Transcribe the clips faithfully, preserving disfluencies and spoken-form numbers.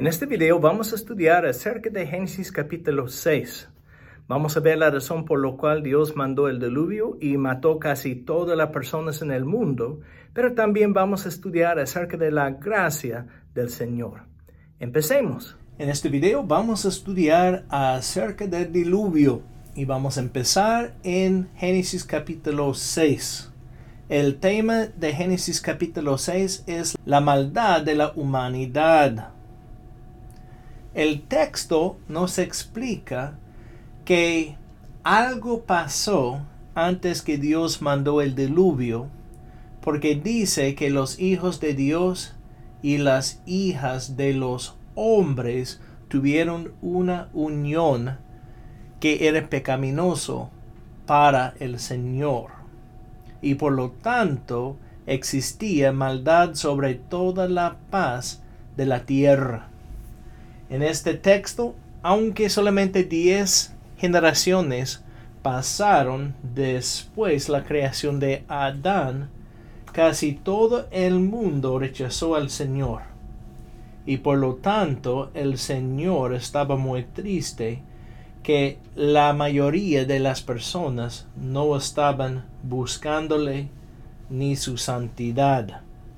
En este video vamos a estudiar acerca de Génesis capítulo seis. Vamos a ver la razón por la cual Dios mandó el diluvio y mató casi todas las personas en el mundo, pero también vamos a estudiar acerca de la gracia del Señor. Empecemos. En este video vamos a estudiar acerca del diluvio y vamos a empezar en Génesis capítulo seis. El tema de Génesis capítulo seis es la maldad de la humanidad. El texto nos explica que algo pasó antes que Dios mandó el diluvio, porque dice que los hijos de Dios y las hijas de los hombres tuvieron una unión que era pecaminoso para el Señor, y por lo tanto existía maldad sobre toda la faz de la tierra. En este texto, aunque solamente diez generaciones pasaron después la creación de Adán, casi todo el mundo rechazó al Señor. Y por lo tanto, el Señor estaba muy triste que la mayoría de las personas no estaban buscándole ni su santidad.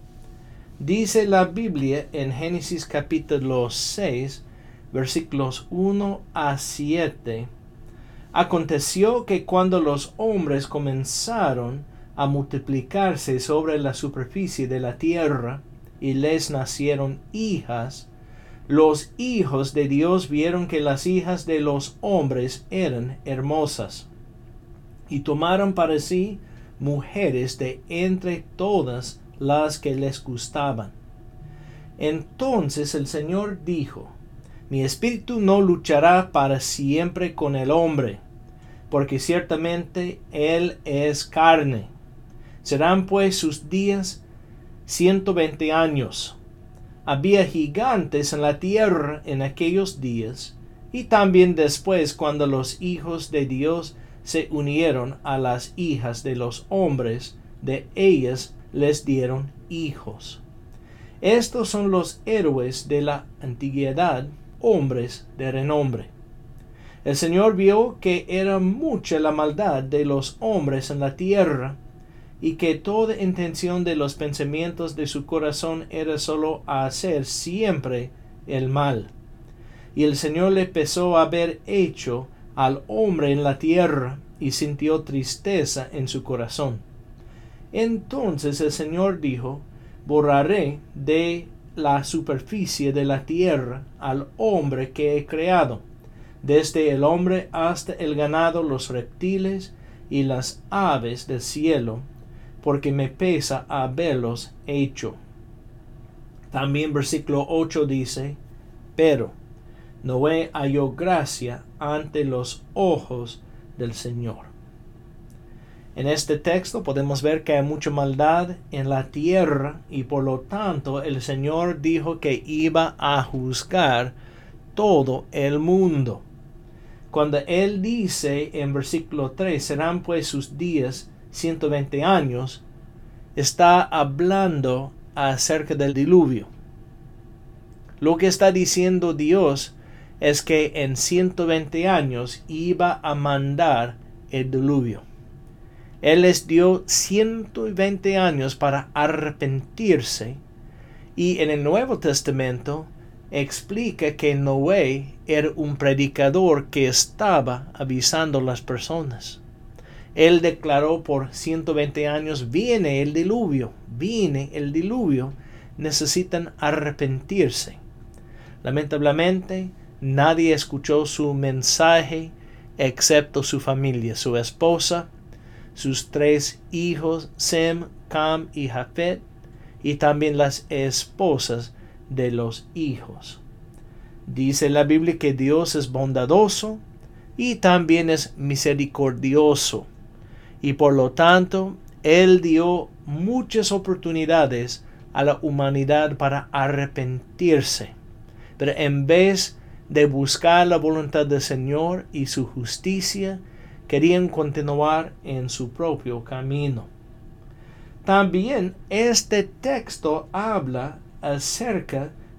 Dice la Biblia en Génesis capítulo seis, versículos uno a siete. Aconteció que cuando los hombres comenzaron a multiplicarse sobre la superficie de la tierra, y les nacieron hijas, los hijos de Dios vieron que las hijas de los hombres eran hermosas, y tomaron para sí mujeres de entre todas las que les gustaban. Entonces el Señor dijo: Mi espíritu no luchará para siempre con el hombre, porque ciertamente él es carne. Serán pues sus días ciento veinte años. Había gigantes en la tierra en aquellos días, y también después, cuando los hijos de Dios se unieron a las hijas de los hombres, de ellas les dieron hijos. Estos son los héroes de la antigüedad, hombres de renombre. El Señor vio que era mucha la maldad de los hombres en la tierra, y que toda intención de los pensamientos de su corazón era solo hacer siempre el mal. Y el Señor le pesó haber hecho al hombre en la tierra, y sintió tristeza en su corazón. Entonces el Señor dijo: Borraré de la superficie de la tierra al hombre que he creado, desde el hombre hasta el ganado, los reptiles y las aves del cielo, porque me pesa haberlos hecho. También versículo ocho dice: Pero Noé halló gracia ante los ojos del Señor. En este texto podemos ver que hay mucha maldad en la tierra, y por lo tanto el Señor dijo que iba a juzgar todo el mundo. Cuando Él dice en versículo tres, serán pues sus días ciento veinte años, está hablando acerca del diluvio. Lo que está diciendo Dios es que en ciento veinte años iba a mandar el diluvio. Él les dio ciento veinte años para arrepentirse, y en el Nuevo Testamento explica que Noé era un predicador que estaba avisando a las personas. Él declaró por ciento veinte años: viene el diluvio, viene el diluvio, necesitan arrepentirse. Lamentablemente, nadie escuchó su mensaje excepto su familia, su esposa, sus tres hijos, Sem, Cam y Jafet, y también las esposas de los hijos. Dice la Biblia que Dios es bondadoso y también es misericordioso, y por lo tanto Él dio muchas oportunidades a la humanidad para arrepentirse. Pero en vez de buscar la voluntad del Señor y su justicia, querían continuar en su propio camino. También este texto habla acerca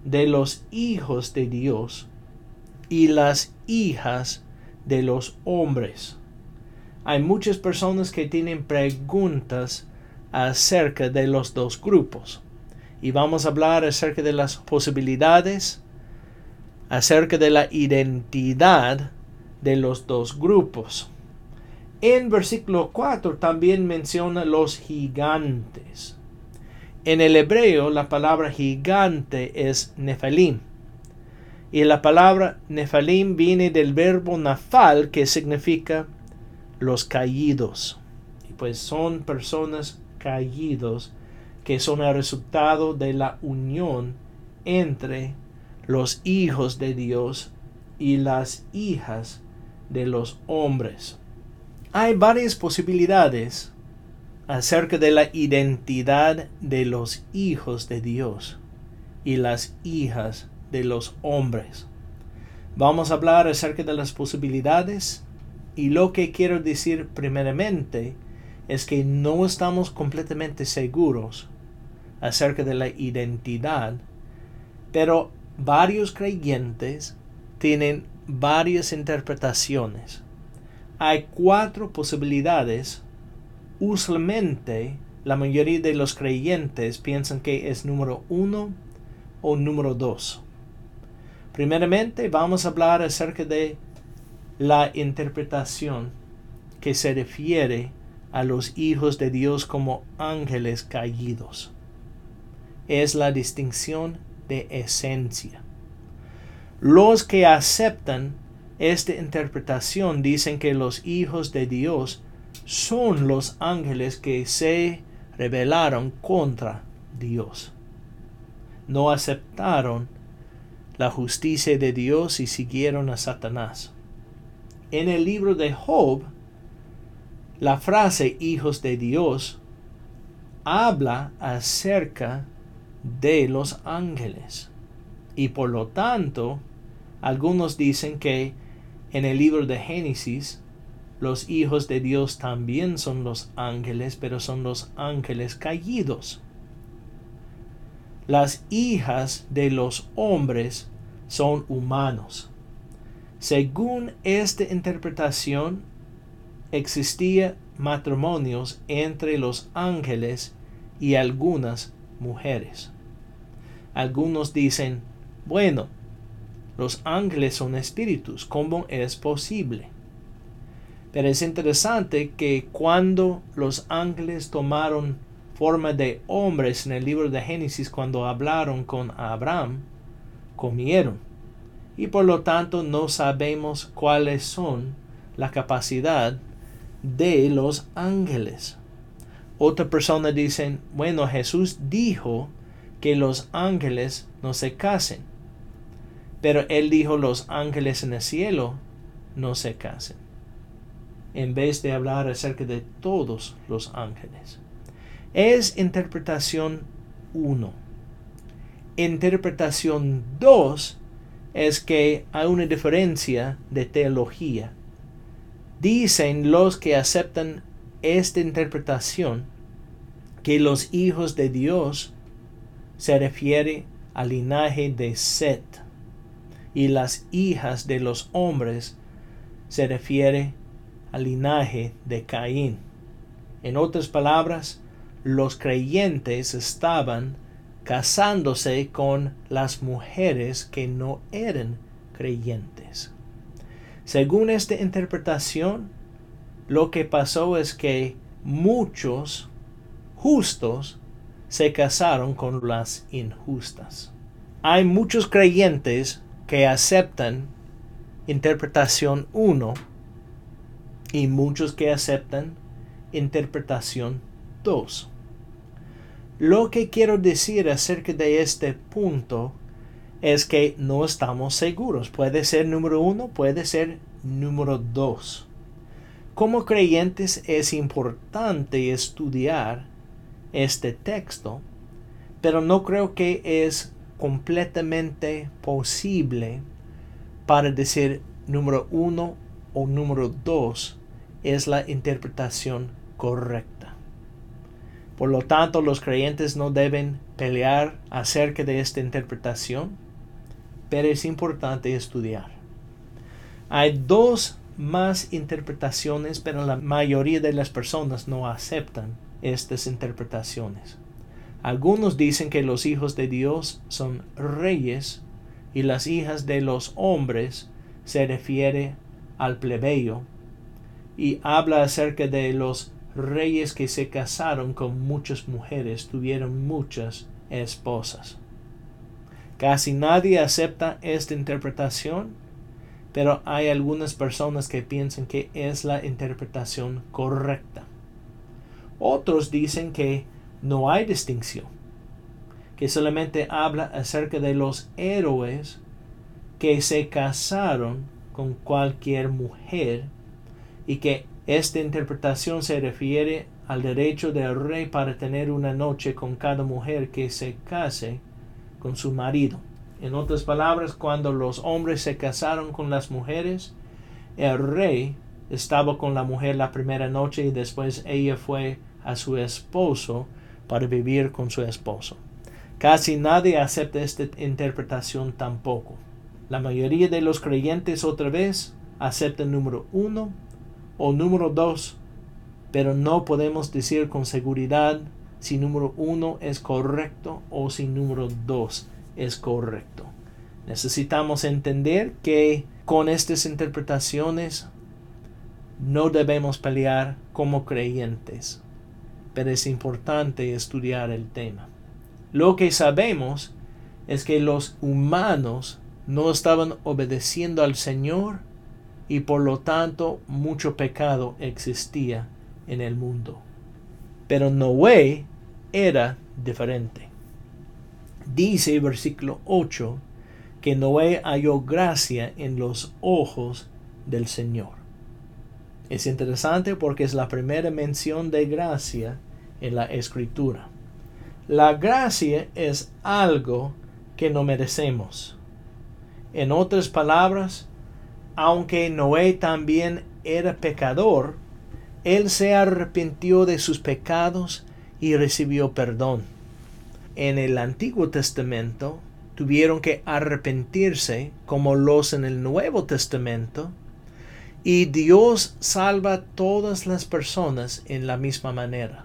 de los hijos de Dios y las hijas de los hombres. Hay muchas personas que tienen preguntas acerca de los dos grupos. Y vamos a hablar acerca de las posibilidades, acerca de la identidad de los dos grupos. En versículo cuatro también menciona los gigantes. En el hebreo la palabra gigante es nefilim. Y la palabra nefilim viene del verbo nafal, que significa los caídos. Y pues son personas caídos que son el resultado de la unión entre los hijos de Dios y las hijas de los hombres. Hay varias posibilidades acerca de la identidad de los hijos de Dios y las hijas de los hombres. Vamos a hablar acerca de las posibilidades, y lo que quiero decir primeramente es que no estamos completamente seguros acerca de la identidad, pero varios creyentes tienen varias interpretaciones. Hay cuatro posibilidades. Usualmente la mayoría de los creyentes piensan que es número uno o número dos. Primeramente vamos a hablar acerca de la interpretación que se refiere a los hijos de Dios como ángeles caídos. Es la distinción de esencia. Los que aceptan esta interpretación dicen que los hijos de Dios son los ángeles que se rebelaron contra Dios. No aceptaron la justicia de Dios y siguieron a Satanás. En el libro de Job, la frase hijos de Dios habla acerca de los ángeles. Y por lo tanto, algunos dicen que en el libro de Génesis, los hijos de Dios también son los ángeles, pero son los ángeles caídos. Las hijas de los hombres son humanos. Según esta interpretación, existían matrimonios entre los ángeles y algunas mujeres. Algunos dicen, bueno, los ángeles son espíritus, ¿cómo es posible? Pero es interesante que cuando los ángeles tomaron forma de hombres en el libro de Génesis, cuando hablaron con Abraham, comieron. Y por lo tanto no sabemos cuáles son la capacidad de los ángeles. Otra persona dice, bueno, Jesús dijo que los ángeles no se casen. Pero él dijo los ángeles en el cielo no se casen. En vez de hablar acerca de todos los ángeles. Es interpretación uno. Interpretación dos es que hay una diferencia de teología. Dicen los que aceptan esta interpretación que los hijos de Dios se refiere al linaje de Set y las hijas de los hombres se refiere al linaje de Caín. En otras palabras, los creyentes estaban casándose con las mujeres que no eran creyentes. Según esta interpretación, lo que pasó es que muchos justos se casaron con las injustas. Hay muchos creyentes que aceptan interpretación uno y muchos que aceptan interpretación dos. Lo que quiero decir acerca de este punto es que no estamos seguros. Puede ser número uno, puede ser número dos. Como creyentes es importante estudiar este texto, pero no creo que es completamente posible para decir número uno o número dos es la interpretación correcta. Por lo tanto, los creyentes no deben pelear acerca de esta interpretación, pero es importante estudiar. Hay dos más interpretaciones, pero la mayoría de las personas no aceptan estas interpretaciones. Algunos dicen que los hijos de Dios son reyes y las hijas de los hombres se refiere al plebeyo y habla acerca de los reyes que se casaron con muchas mujeres, tuvieron muchas esposas. Casi nadie acepta esta interpretación, pero hay algunas personas que piensan que es la interpretación correcta. Otros dicen que no hay distinción, que solamente habla acerca de los héroes que se casaron con cualquier mujer y que esta interpretación se refiere al derecho del rey para tener una noche con cada mujer que se case con su marido. En otras palabras, cuando los hombres se casaron con las mujeres, el rey estaba con la mujer la primera noche y después ella fue a su esposo para vivir con su esposo. Casi nadie acepta esta interpretación tampoco. La mayoría de los creyentes otra vez aceptan número uno o número dos, pero no podemos decir con seguridad si número uno es correcto o si número dos es correcto. Necesitamos entender que con estas interpretaciones no debemos pelear como creyentes, pero es importante estudiar el tema. Lo que sabemos es que los humanos no estaban obedeciendo al Señor y por lo tanto mucho pecado existía en el mundo. Pero Noé era diferente. Dice versículo ocho que Noé halló gracia en los ojos del Señor. Es interesante porque es la primera mención de gracia en la Escritura. La gracia es algo que no merecemos. En otras palabras, aunque Noé también era pecador, él se arrepintió de sus pecados y recibió perdón. En el Antiguo Testamento tuvieron que arrepentirse como los en el Nuevo Testamento, y Dios salva a todas las personas en la misma manera.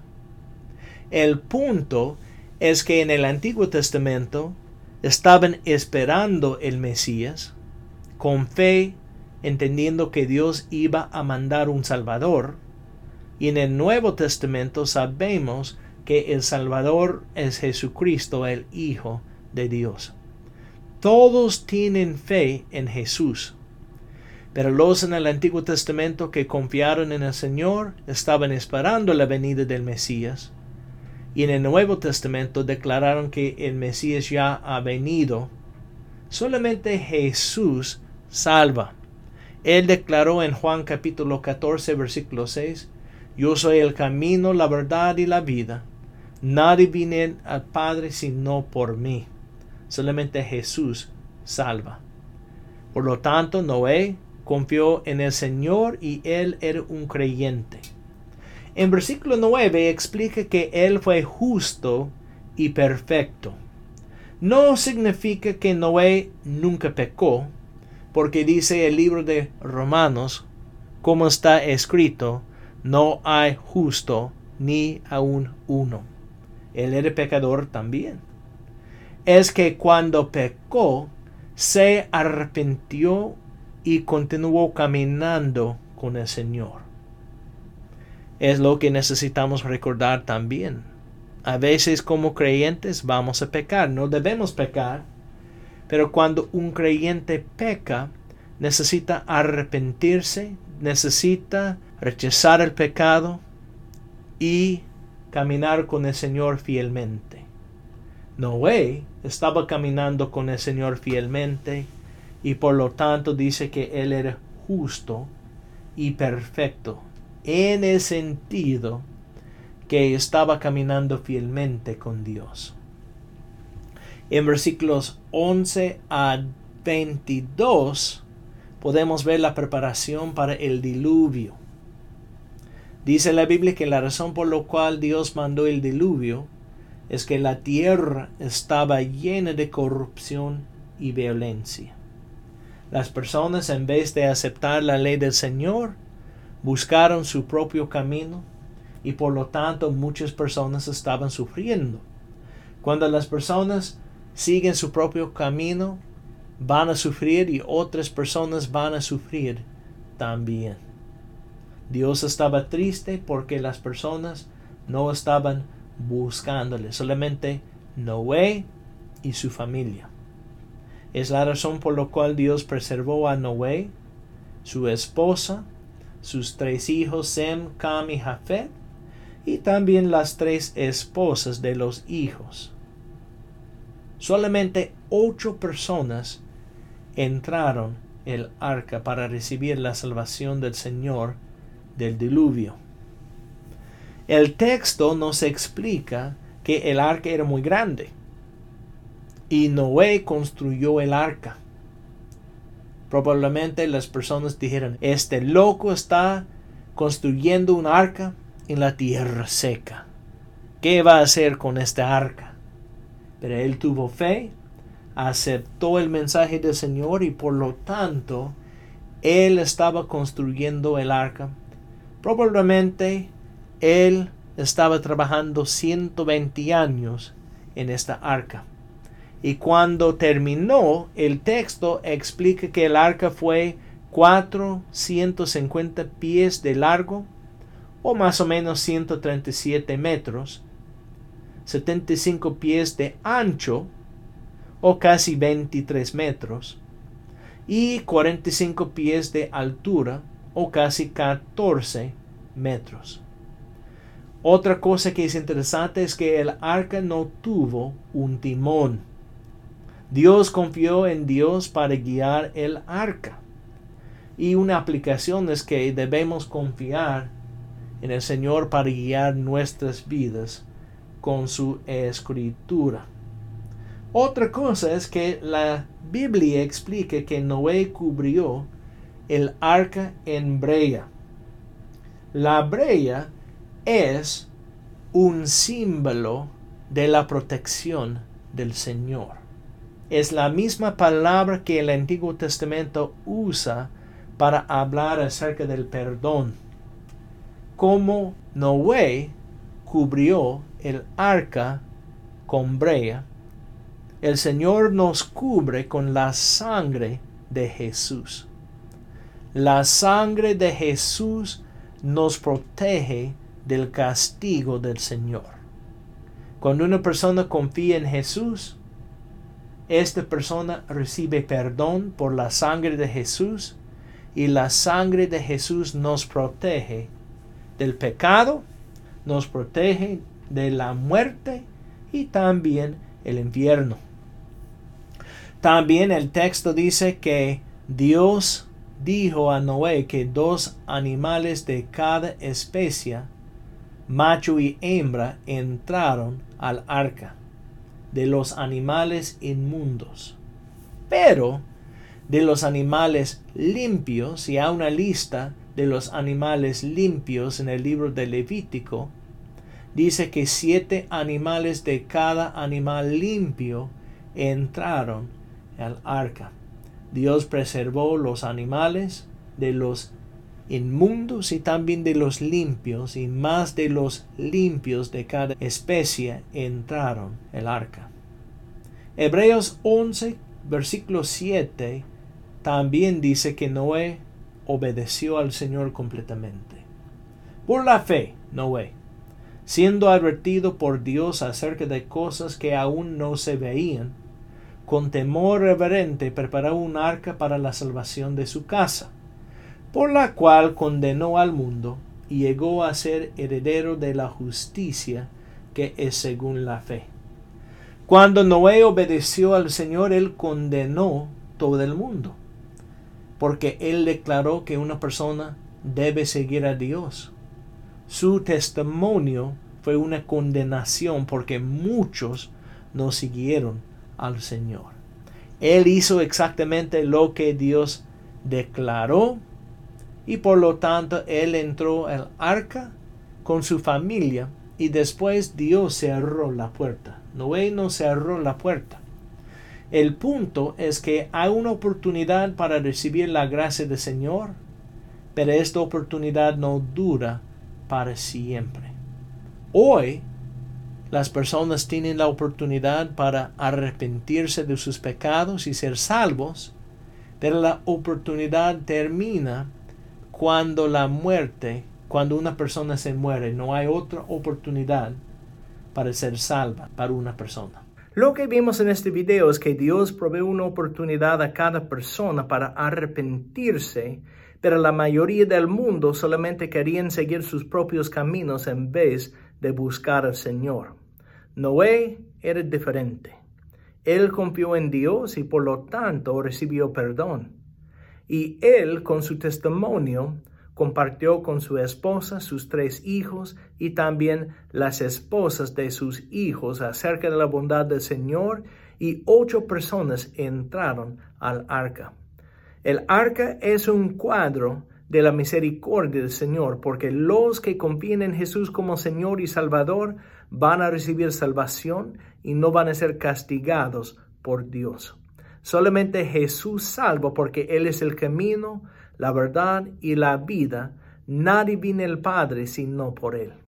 El punto es que en el Antiguo Testamento estaban esperando el Mesías con fe, entendiendo que Dios iba a mandar un Salvador, y en el Nuevo Testamento sabemos que el Salvador es Jesucristo, el Hijo de Dios. Todos tienen fe en Jesús, pero los en el Antiguo Testamento que confiaron en el Señor estaban esperando la venida del Mesías, y en el Nuevo Testamento declararon que el Mesías ya ha venido. Solamente Jesús salva. Él declaró en Juan capítulo catorce versículo seis: Yo soy el camino, la verdad y la vida. Nadie viene al Padre sino por mí. Solamente Jesús salva. Por lo tanto, Noé confió en el Señor y él era un creyente. En versículo nueve explica que él fue justo y perfecto. No significa que Noé nunca pecó, porque dice el libro de Romanos, como está escrito, no hay justo ni aun uno. Él era pecador también. Es que cuando pecó, se arrepintió y continuó caminando con el Señor. Es lo que necesitamos recordar también. A veces como creyentes vamos a pecar, no debemos pecar, pero cuando un creyente peca, necesita arrepentirse, necesita rechazar el pecado y caminar con el Señor fielmente. Noé estaba caminando con el Señor fielmente y por lo tanto dice que él era justo y perfecto en el sentido que estaba caminando fielmente con Dios. En versículos once a veintidós podemos ver la preparación para el diluvio. Dice la Biblia que la razón por la cual Dios mandó el diluvio es que la tierra estaba llena de corrupción y violencia. Las personas, en vez de aceptar la ley del Señor, buscaron su propio camino y por lo tanto muchas personas estaban sufriendo. Cuando las personas siguen su propio camino, van a sufrir y otras personas van a sufrir también. Dios estaba triste porque las personas no estaban buscándole, solamente Noé y su familia. Es la razón por la cual Dios preservó a Noé, su esposa, sus tres hijos Sem, Cam y Jafet, y también las tres esposas de los hijos. Solamente ocho personas entraron el arca para recibir la salvación del Señor del diluvio. El texto nos explica que el arca era muy grande y Noé construyó el arca. Probablemente las personas dijeron, este loco está construyendo un arca en la tierra seca. ¿Qué va a hacer con esta arca? Pero él tuvo fe, aceptó el mensaje del Señor y por lo tanto él estaba construyendo el arca. Probablemente él estaba trabajando ciento veinte años en esta arca. Y cuando terminó, el texto explica que el arca fue cuatrocientos cincuenta pies de largo, o más o menos ciento treinta y siete metros, setenta y cinco pies de ancho, o casi veintitrés metros, y cuarenta y cinco pies de altura, o casi catorce metros. Otra cosa que es interesante es que el arca no tuvo un timón. Dios confió en Dios para guiar el arca. Y una aplicación es que debemos confiar en el Señor para guiar nuestras vidas con su escritura. Otra cosa es que la Biblia explica que Noé cubrió el arca en brea. La brea es un símbolo de la protección del Señor. Es la misma palabra que el Antiguo Testamento usa para hablar acerca del perdón. Como Noé cubrió el arca con brea, el Señor nos cubre con la sangre de Jesús. La sangre de Jesús nos protege del castigo del Señor. Cuando una persona confía en Jesús, esta persona recibe perdón por la sangre de Jesús y la sangre de Jesús nos protege del pecado, nos protege de la muerte y también el infierno. También el texto dice que Dios dijo a Noé que dos animales de cada especie, macho y hembra, entraron al arca, de los animales inmundos. Pero de los animales limpios, y hay una lista de los animales limpios en el libro de Levítico, dice que siete animales de cada animal limpio entraron al arca. Dios preservó los animales de los inmundos y también de los limpios, y más de los limpios de cada especie entraron el arca. Hebreos once, versículo siete, también dice que Noé obedeció al Señor completamente. Por la fe, Noé, siendo advertido por Dios acerca de cosas que aún no se veían, con temor reverente preparó un arca para la salvación de su casa, por la cual condenó al mundo y llegó a ser heredero de la justicia que es según la fe. Cuando Noé obedeció al Señor, él condenó todo el mundo, porque él declaró que una persona debe seguir a Dios. Su testimonio fue una condenación porque muchos no siguieron al Señor. Él hizo exactamente lo que Dios declaró, y por lo tanto él entró al arca con su familia y después Dios cerró la puerta. Noé no cerró la puerta. El punto es que hay una oportunidad para recibir la gracia del Señor, pero esta oportunidad no dura para siempre. Hoy, las personas tienen la oportunidad para arrepentirse de sus pecados y ser salvos, pero la oportunidad termina cuando la muerte, cuando una persona se muere. No hay otra oportunidad para ser salva para una persona. Lo que vimos en este video es que Dios provee una oportunidad a cada persona para arrepentirse, pero la mayoría del mundo solamente querían seguir sus propios caminos en vez de buscar al Señor. Noé era diferente. Él confió en Dios y por lo tanto recibió perdón. Y él, con su testimonio, compartió con su esposa, sus tres hijos y también las esposas de sus hijos acerca de la bondad del Señor, y ocho personas entraron al arca. El arca es un cuadro de la misericordia del Señor, porque los que confían en Jesús como Señor y Salvador van a recibir salvación y no van a ser castigados por Dios. Solamente Jesús salva, porque Él es el camino, la verdad y la vida. Nadie viene al Padre sino por Él.